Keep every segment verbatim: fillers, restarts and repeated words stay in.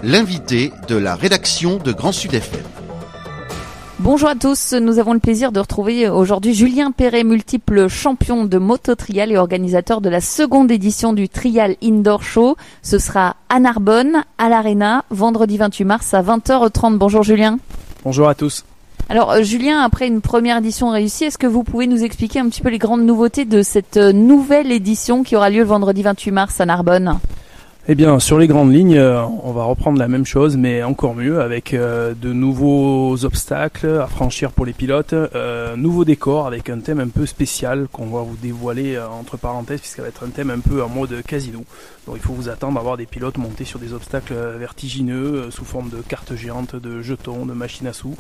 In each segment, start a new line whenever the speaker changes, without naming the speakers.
l'invité de la rédaction de Grand Sud F M.
Bonjour à tous, nous avons le plaisir de retrouver aujourd'hui Julien Perret, multiple champion de moto-trial et organisateur de la seconde édition du Trial Indoor Show. Ce sera à Narbonne, à l'Arena, vendredi vingt-huit mars à vingt heures trente. Bonjour Julien.
Bonjour à tous.
Alors euh, Julien, après une première édition réussie, est-ce que vous pouvez nous expliquer un petit peu les grandes nouveautés de cette euh, nouvelle édition qui aura lieu le vendredi vingt-huit mars à Narbonne ?
Eh bien, sur les grandes lignes, on va reprendre la même chose, mais encore mieux, avec euh, de nouveaux obstacles à franchir pour les pilotes, euh, nouveau décor avec un thème un peu spécial qu'on va vous dévoiler euh, entre parenthèses, puisqu'il va être un thème un peu en mode casino. Donc il faut vous attendre à voir des pilotes monter sur des obstacles vertigineux, euh, sous forme de cartes géantes, de jetons, de machines à sous.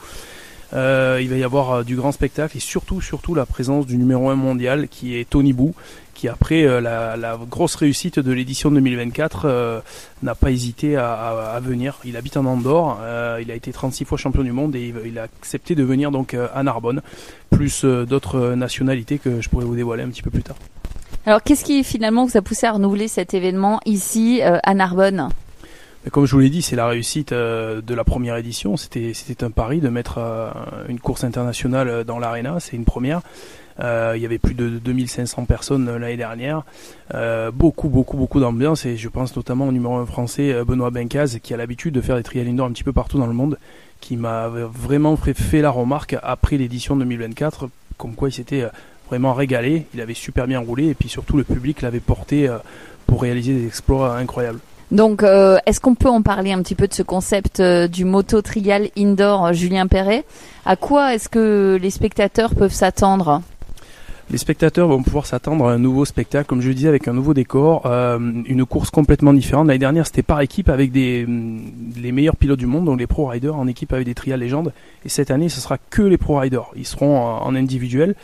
Euh, il va y avoir euh, du grand spectacle et surtout, surtout la présence du numéro un mondial qui est Tony Bou, qui après euh, la, la grosse réussite de l'édition deux mille vingt-quatre euh, n'a pas hésité à, à, à venir. Il habite en Andorre, euh, il a été trente-six fois champion du monde et il, il a accepté de venir donc euh, à Narbonne, plus euh, d'autres nationalités que je pourrais vous dévoiler un petit peu plus tard.
Alors qu'est-ce qui finalement vous a poussé à renouveler cet événement ici euh, à Narbonne ?
Comme je vous l'ai dit, c'est la réussite euh, de la première édition. C'était, c'était un pari de mettre euh, une course internationale dans l'Arena. C'est une première. Euh, il y avait plus de deux mille cinq cents personnes l'année dernière. Euh, beaucoup, beaucoup, beaucoup d'ambiance. Et je pense notamment au numéro un français, Benoît Bencaz, qui a l'habitude de faire des trial indoor un petit peu partout dans le monde, qui m'a vraiment fait la remarque après l'édition deux mille vingt-quatre, comme quoi il s'était vraiment régalé. Il avait super bien roulé et puis surtout le public l'avait porté pour réaliser des exploits incroyables.
Donc, euh, est-ce qu'on peut en parler un petit peu de ce concept euh, du moto-trial indoor, euh, Julien Perret ? À quoi est-ce que les spectateurs peuvent s'attendre ?
Les spectateurs vont pouvoir s'attendre à un nouveau spectacle, comme je le disais, avec un nouveau décor, euh, une course complètement différente. L'année dernière, c'était par équipe avec des les meilleurs pilotes du monde, donc les pro riders en équipe avec des trial légendes. Et cette année, ce sera que les pro riders. Ils seront en, en individuel.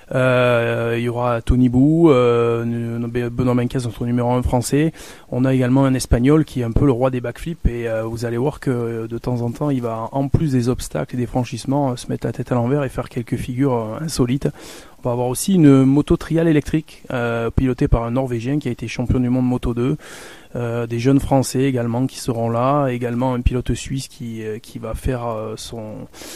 Euh, il y aura Tony Bou, euh, Benoît Bencaz, notre numéro un français. On a également un espagnol qui est un peu le roi des backflips et euh, vous allez voir que de temps en temps il va, en plus des obstacles et des franchissements, euh, se mettre la tête à l'envers et faire quelques figures euh, insolites. On va avoir aussi une moto trial électrique euh, pilotée par un Norvégien qui a été champion du monde Moto deux. Euh, des jeunes Français également qui seront là, également un pilote suisse qui, euh, qui va faire euh, son...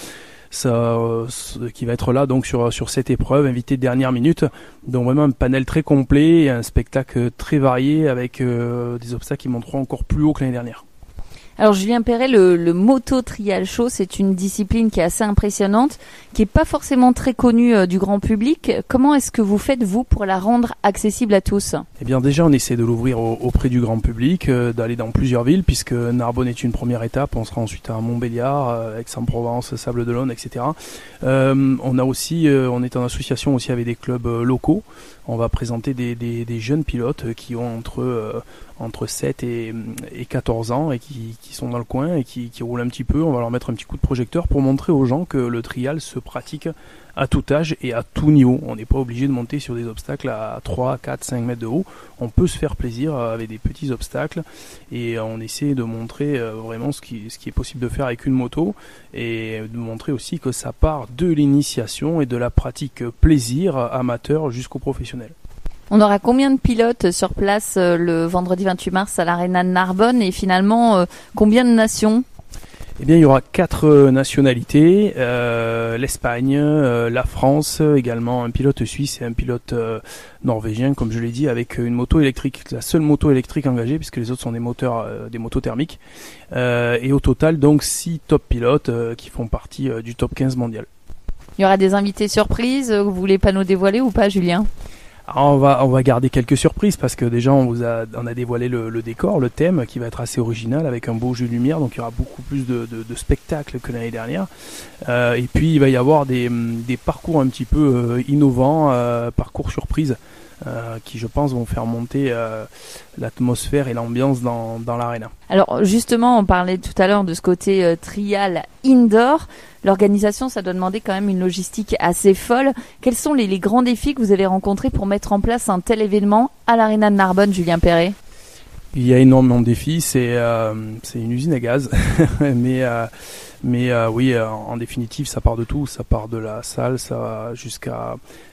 Ça, euh, qui va être là donc sur sur cette épreuve, invité de dernière minute, donc vraiment un panel très complet et un spectacle très varié avec euh, des obstacles qui monteront encore plus haut que l'année dernière.
Alors Julien Perret, le, le moto trial show, c'est une discipline qui est assez impressionnante, qui est pas forcément très connue euh, du grand public. Comment est-ce que vous faites vous pour la rendre accessible à tous ?
Eh bien déjà on essaie de l'ouvrir au, auprès du grand public, euh, d'aller dans plusieurs villes puisque Narbonne est une première étape. On sera ensuite à Montbéliard, euh, Aix-en-Provence, Sables-d'Olonne, et cetera. Euh, on a aussi, euh, on est en association aussi avec des clubs euh, locaux. On va présenter des, des, des jeunes pilotes qui ont entre euh, entre sept et, et quatorze ans et qui, qui sont dans le coin et qui, qui roulent un petit peu. On va leur mettre un petit coup de projecteur pour montrer aux gens que le trial se pratique à tout âge et à tout niveau. On n'est pas obligé de monter sur des obstacles à trois, quatre, cinq mètres de haut. On peut se faire plaisir avec des petits obstacles et on essaie de montrer vraiment ce qui, ce qui est possible de faire avec une moto et de montrer aussi que ça part de l'initiation et de la pratique plaisir amateur jusqu'au professionnel.
On aura combien de pilotes sur place euh, le vendredi vingt-huit mars à l'Arena de Narbonne et finalement euh, combien de nations ?
Eh bien, il y aura quatre euh, nationalités, euh, l'Espagne, euh, la France, également un pilote suisse et un pilote euh, norvégien, comme je l'ai dit, avec une moto électrique, la seule moto électrique engagée, puisque les autres sont des moteurs, euh, des motos thermiques. Euh, et au total, donc, six top pilotes euh, qui font partie euh, du top quinze mondial.
Il y aura des invités surprises, vous voulez pas nous dévoiler ou pas, Julien ?
Alors on va on va garder quelques surprises parce que déjà on vous a on a dévoilé le, le décor, le thème qui va être assez original avec un beau jeu de lumière, donc il y aura beaucoup plus de, de, de spectacles que l'année dernière. Euh, et puis il va y avoir des, des parcours un petit peu euh, innovants, euh, parcours surprises euh, qui je pense vont faire monter euh, l'atmosphère et l'ambiance dans dans l'arena.
Alors justement, on parlait tout à l'heure de ce côté euh, trial indoor. L'organisation, ça doit demander quand même une logistique assez folle. Quels sont les, les grands défis que vous avez rencontrés pour mettre en place un tel événement à l'Arena de Narbonne, Julien Perret ?
Il y a énormément de défis, c'est euh, c'est une usine à gaz, mais euh, mais euh, oui, euh, en définitive, ça part de tout, ça part de la salle, ça va jusqu'à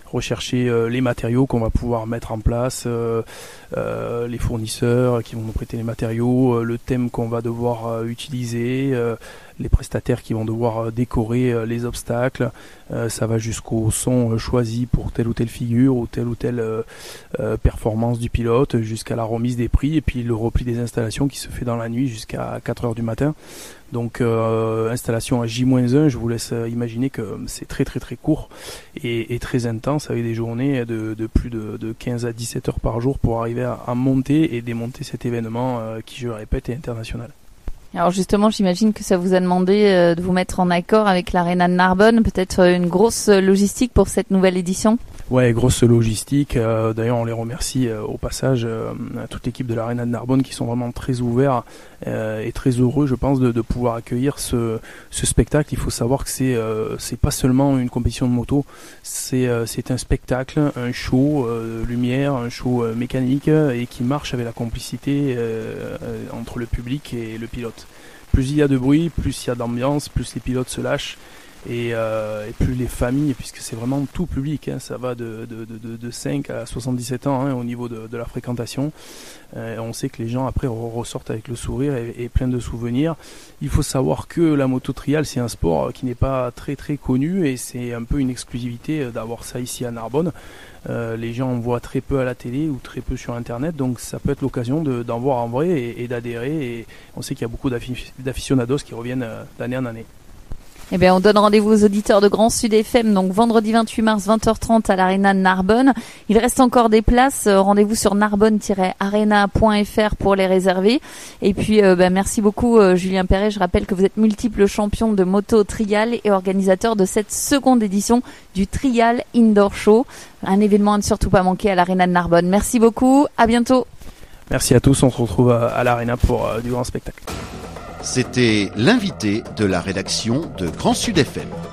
rechercher euh, les matériaux qu'on va pouvoir mettre en place, euh, euh, les fournisseurs qui vont nous prêter les matériaux, euh, le thème qu'on va devoir euh, utiliser, euh, les prestataires qui vont devoir euh, décorer euh, les obstacles. Euh, ça va jusqu'au son euh, choisi pour telle ou telle figure ou telle ou telle euh, euh, performance du pilote, jusqu'à la remise des prix et puis le repli des installations qui se fait dans la nuit jusqu'à quatre heures du matin. Donc euh, installation à J moins un, je vous laisse imaginer que c'est très très très court et, et très intense, avec des journées de, de plus de, de quinze à dix-sept heures par jour pour arriver à, à monter et démonter cet événement euh, qui, je le répète, est international.
Alors justement, j'imagine que ça vous a demandé euh, de vous mettre en accord avec l'Arena de Narbonne, peut-être euh, une grosse logistique pour cette nouvelle édition.
Ouais, grosse logistique. Euh, d'ailleurs, on les remercie euh, au passage euh, à toute l'équipe de l'Arena de Narbonne qui sont vraiment très ouverts euh, et très heureux, je pense, de, de pouvoir accueillir ce, ce spectacle. Il faut savoir que c'est euh, c'est pas seulement une compétition de moto, c'est euh, c'est un spectacle, un show euh, lumière, un show euh, mécanique et qui marche avec la complicité euh, euh, entre le public et le pilote. Plus il y a de bruit, plus il y a d'ambiance, plus les pilotes se lâchent. Et, euh, et plus les familles, puisque c'est vraiment tout public, hein, ça va de, de, de, de cinq à soixante-dix-sept ans hein, au niveau de, de la fréquentation. Euh, on sait que les gens après ressortent avec le sourire et, et plein de souvenirs. Il faut savoir que la moto trial, c'est un sport qui n'est pas très très connu et c'est un peu une exclusivité d'avoir ça ici à Narbonne. Euh, les gens en voient très peu à la télé ou très peu sur internet, donc ça peut être l'occasion de, d'en voir en vrai et, et d'adhérer. Et on sait qu'il y a beaucoup d'affi- d'aficionados qui reviennent d'année en année.
Eh bien, on donne rendez-vous aux auditeurs de Grand Sud F M, donc vendredi vingt-huit mars, vingt heures trente à l'Arena de Narbonne. Il reste encore des places. Rendez-vous sur narbonne tiret arena point f r pour les réserver. Et puis, euh, ben, merci beaucoup, euh, Julien Perret. Je rappelle que vous êtes multiple champion de moto trial et organisateur de cette seconde édition du Trial Indoor Show. Un événement à ne surtout pas manquer à l'Arena de Narbonne. Merci beaucoup. À bientôt.
Merci à tous. On se retrouve à, à l'Arena pour euh, du grand spectacle.
C'était l'invité de la rédaction de Grand Sud F M.